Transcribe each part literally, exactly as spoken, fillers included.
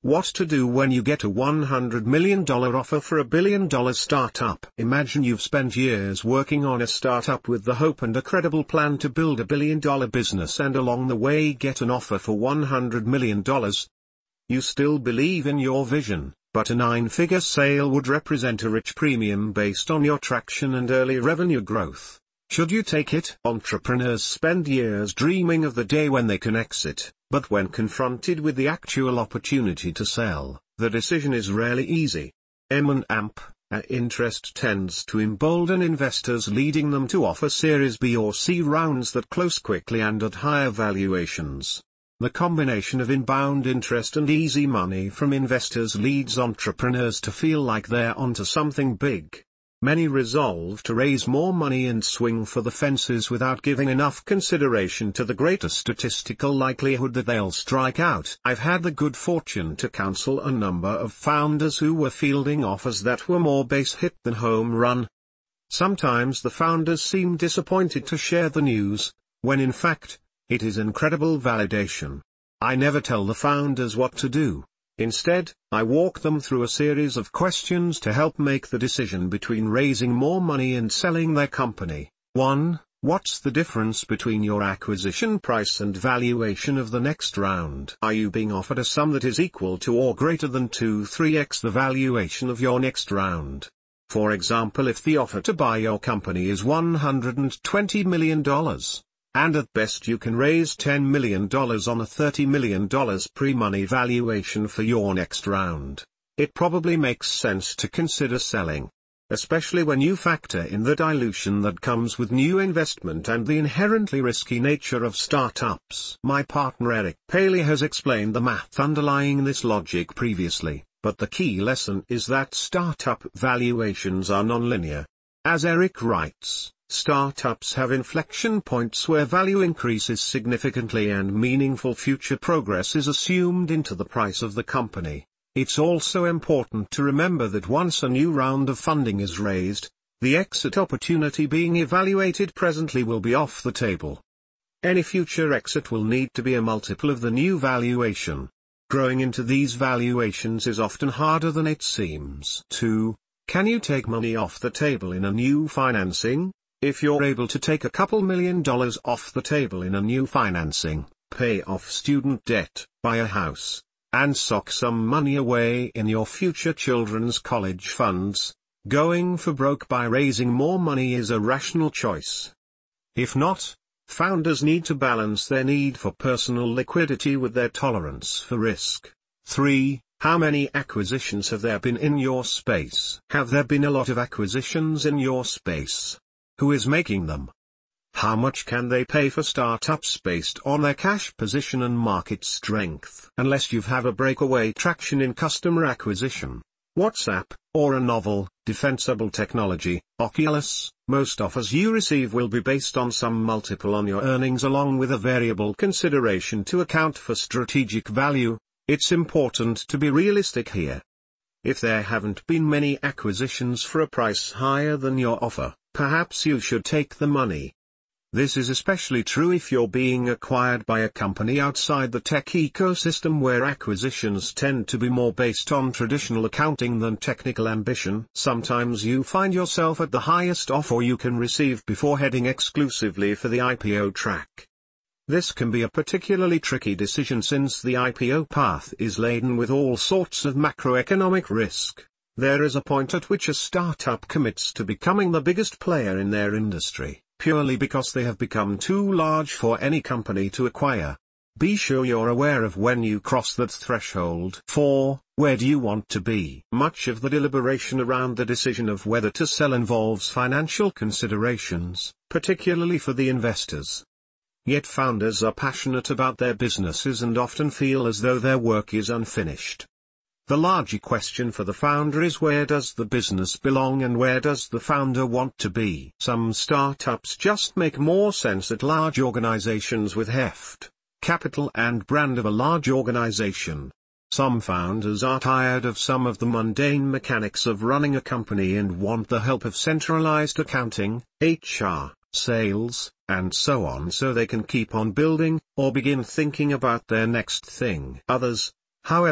What to do when you get a one hundred million dollars offer for a billion dollar startup. Imagine you've spent years working on a startup with the hope and a credible plan to build a billion dollar business, and along the way get an offer for one hundred million dollars. You still believe in your vision, but a nine-figure sale would represent a rich premium based on your traction and early revenue growth. Should you take it? Entrepreneurs spend years dreaming of the day when they can exit, but when confronted with the actual opportunity to sell, the decision is rarely easy. M and A M P, A interest tends to embolden investors, leading them to offer Series B or C rounds that close quickly and at higher valuations. The combination of inbound interest and easy money from investors leads entrepreneurs to feel like they're onto something big. Many resolve to raise more money and swing for the fences without giving enough consideration to the greater statistical likelihood that they'll strike out. I've had the good fortune to counsel a number of founders who were fielding offers that were more base hit than home run. Sometimes the founders seem disappointed to share the news, when in fact, it is incredible validation. I never tell the founders what to do. Instead, I walk them through a series of questions to help make the decision between raising more money and selling their company. one. What's the difference between your acquisition price and valuation of the next round? Are you being offered a sum that is equal to or greater than two to three x the valuation of your next round? For example, if the offer to buy your company is one hundred twenty million dollars, and at best you can raise ten million dollars on a thirty million dollars pre-money valuation for your next round, it probably makes sense to consider selling. Especially when you factor in the dilution that comes with new investment and the inherently risky nature of startups. My partner Eric Paley has explained the math underlying this logic previously, but the key lesson is that startup valuations are nonlinear. As Eric writes, startups have inflection points where value increases significantly and meaningful future progress is assumed into the price of the company. It's also important to remember that once a new round of funding is raised, the exit opportunity being evaluated presently will be off the table. Any future exit will need to be a multiple of the new valuation. Growing into these valuations is often harder than it seems. two. Can you take money off the table in a new financing? If you're able to take a couple million dollars off the table in a new financing, pay off student debt, buy a house, and sock some money away in your future children's college funds, going for broke by raising more money is a rational choice. If not, founders need to balance their need for personal liquidity with their tolerance for risk. three. How many acquisitions have there been in your space? Have there been a lot of acquisitions in your space? Who is making them? How much can they pay for startups based on their cash position and market strength? Unless you have a breakaway traction in customer acquisition, WhatsApp, or a novel, defensible technology, Oculus, most offers you receive will be based on some multiple on your earnings along with a variable consideration to account for strategic value. It's important to be realistic here. If there haven't been many acquisitions for a price higher than your offer, perhaps you should take the money. This is especially true if you're being acquired by a company outside the tech ecosystem where acquisitions tend to be more based on traditional accounting than technical ambition. Sometimes you find yourself at the highest offer you can receive before heading exclusively for the I P O track. This can be a particularly tricky decision since the I P O path is laden with all sorts of macroeconomic risk. There is a point at which a startup commits to becoming the biggest player in their industry, purely because they have become too large for any company to acquire. Be sure you're aware of when you cross that threshold. four. Where do you want to be? Much of the deliberation around the decision of whether to sell involves financial considerations, particularly for the investors. Yet founders are passionate about their businesses and often feel as though their work is unfinished. The larger question for the founder is, where does the business belong and where does the founder want to be? Some startups just make more sense at large organizations with heft, capital and brand of a large organization. Some founders are tired of some of the mundane mechanics of running a company and want the help of centralized accounting, H R, sales, and so on so they can keep on building, or begin thinking about their next thing. Others, however,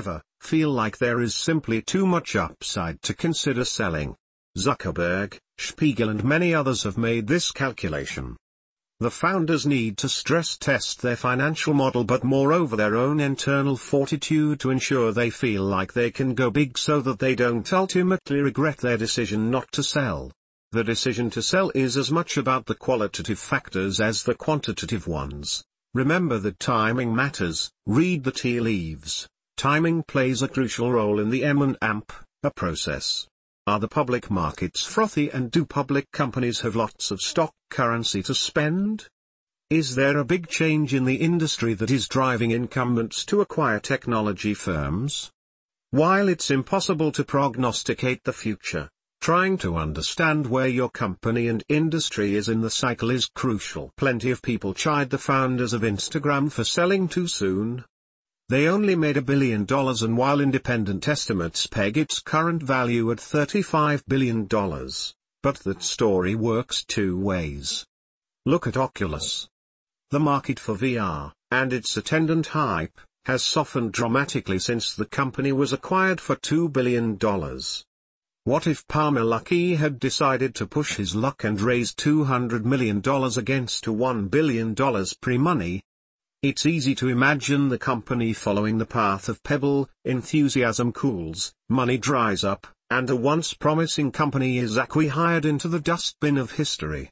feel like there is simply too much upside to consider selling. Zuckerberg, Spiegel and many others have made this calculation. The founders need to stress test their financial model but moreover their own internal fortitude to ensure they feel like they can go big so that they don't ultimately regret their decision not to sell. The decision to sell is as much about the qualitative factors as the quantitative ones. Remember that timing matters, read the tea leaves. Timing plays a crucial role in the M and A P, a process. Are the public markets frothy and do public companies have lots of stock currency to spend? Is there a big change in the industry that is driving incumbents to acquire technology firms? While it's impossible to prognosticate the future, trying to understand where your company and industry is in the cycle is crucial. Plenty of people chide the founders of Instagram for selling too soon. They only made a billion dollars and while independent estimates peg its current value at thirty-five billion dollars, but that story works two ways. Look at Oculus. The market for V R, and its attendant hype, has softened dramatically since the company was acquired for two billion dollars. What if Palmer Luckey had decided to push his luck and raise two hundred million dollars against a one billion dollars pre-money? It's easy to imagine the company following the path of Pebble, enthusiasm cools, money dries up, and a once promising company is acqui-hired into the dustbin of history.